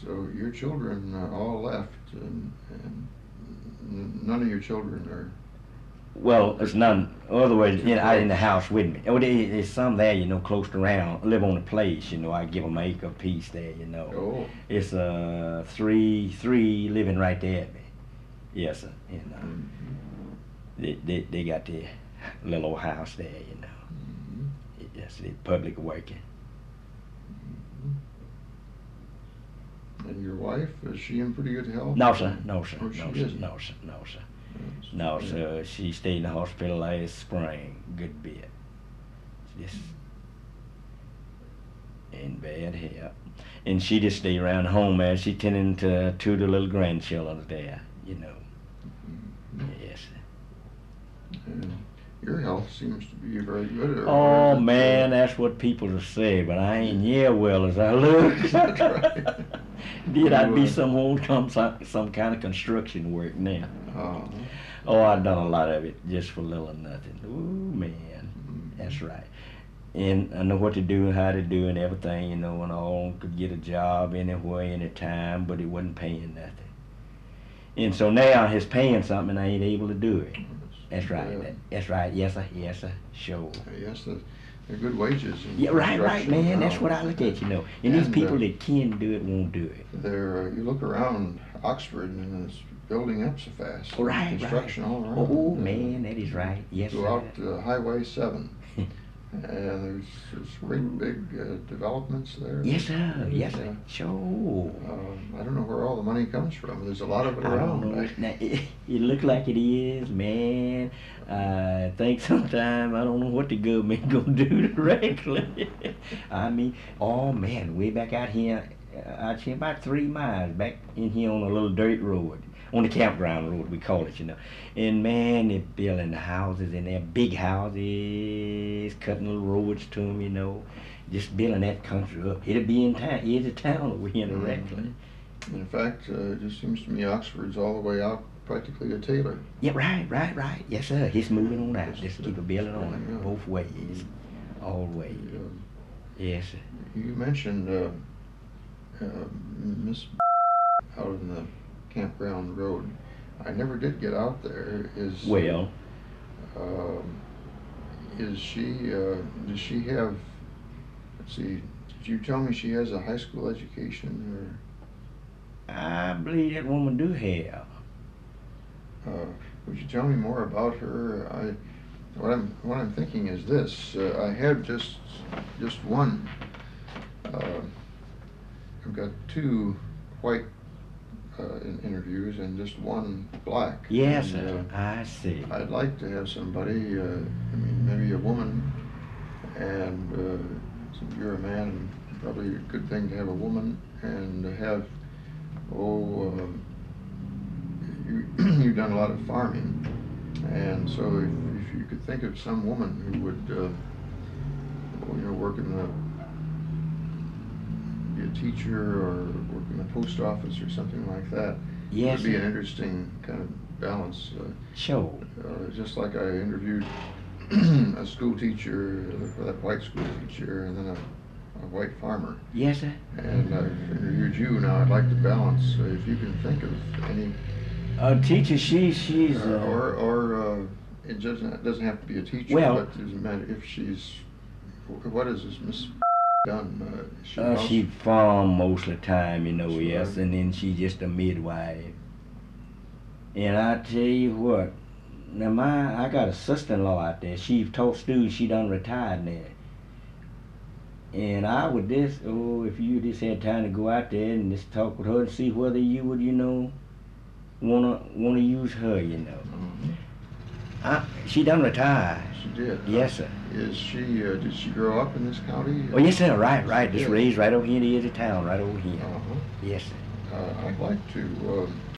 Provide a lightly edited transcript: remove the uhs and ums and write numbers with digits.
So your children all left, and none of your children are. Well, it's none. Otherwise, out in the house with me. Oh, there's some there, close around. Live on the place, I give them an acre apiece there, Oh. It's three living right there at me. Yes, sir. They got their little old house there, Mm-hmm. Yes, the public working. Mm-hmm. And your wife, is she in pretty good health? No, sir. No, sir. Oh, No, she sir. isn't. No, sir. No, sir. Yes. No, Yeah. sir. She stayed in the hospital last spring. Good bit. Just in bad health. And she just stay around home, man. She tending to two of the little grandchildren there, Mm-hmm. Yes, sir. And your health seems to be very good. Or Oh, is it, man, that's what people say, but I ain't near well as I look. That's right. Did I'd be some kind of construction work now. Uh-huh. Oh, I've done a lot of it just for little or nothing. Ooh, man, Mm-hmm. that's right. And I know what to do and how to do and everything, and all. Could get a job anywhere, anytime, but it wasn't paying nothing. And so now it's paying something and I ain't able to do it. That's right. Yeah. That's right. Yes, sir. Yes, sir. Sure. Yes, they're good wages. In Yeah, right, construction man. now. That's what I look at, And these And, people that can do it won't do it. You look around Oxford and it's building up so fast. Oh, right, Construction all around. Oh, man, that is right. Yes, Go sir. out Highway 7. And there's great big developments there. Yes, sir. Yes, Yeah. sir. Sure. I don't know where all the money comes from. There's a lot of it I don't around. know. Now, it look like it is, man. I think sometime I don't know what the government gonna do directly. I mean, oh man, way back out here about 3 miles back in here on a little dirt road, on the campground road we call it, And man, they're building houses in there, big houses, cutting little roads to them, just building that country up. It'll be in town, it's a town over here directly. In fact, it just seems to me Oxford's all the way out practically to Taylor. Yeah, right. Yes, sir. He's moving on out. Just keep a building on it, Yeah. both ways, all ways. Yes, sir. You mentioned Miss out in the campground road. I never did get out there. Well, Is she? Does she have? Let's see. Did you tell me she has a high school education, I believe that woman do have. or would you tell me more about her? What I'm thinking is this. I have just one. I've got two white interviews and just one black. Yes, And, sir. I see. I'd like to have somebody, maybe a woman, and since you're a man, probably a good thing to have a woman, and to have, you've done a lot of farming, and so if you could think of some woman who would, work in be a teacher or work in the post office or something like that. Yes, It would be an sir. interesting kind of balance. Sure. Just like I interviewed a school teacher, that white school teacher, and then a white farmer. Yes, sir. And I've interviewed you. Now I'd like to balance. If you can think of any, Teacher, she's. or it doesn't have to be a teacher. Well- But it doesn't matter if she's. What is this Miss done? She farm most of the time, Sure. yes, and then she just a midwife. And I tell you what, now I got a sister-in-law out there. She taught students. She done retired now. And I would if you just had time to go out there and just talk with her and see whether you would, wanna use her, Mhm. She done retired. She did. Yes, sir. Is she? Did she grow up in this county? Oh, yes, sir. Right. Just Yeah. raised right over here in the edge of town, right over here. Uh-huh. Yes, sir. I'd like to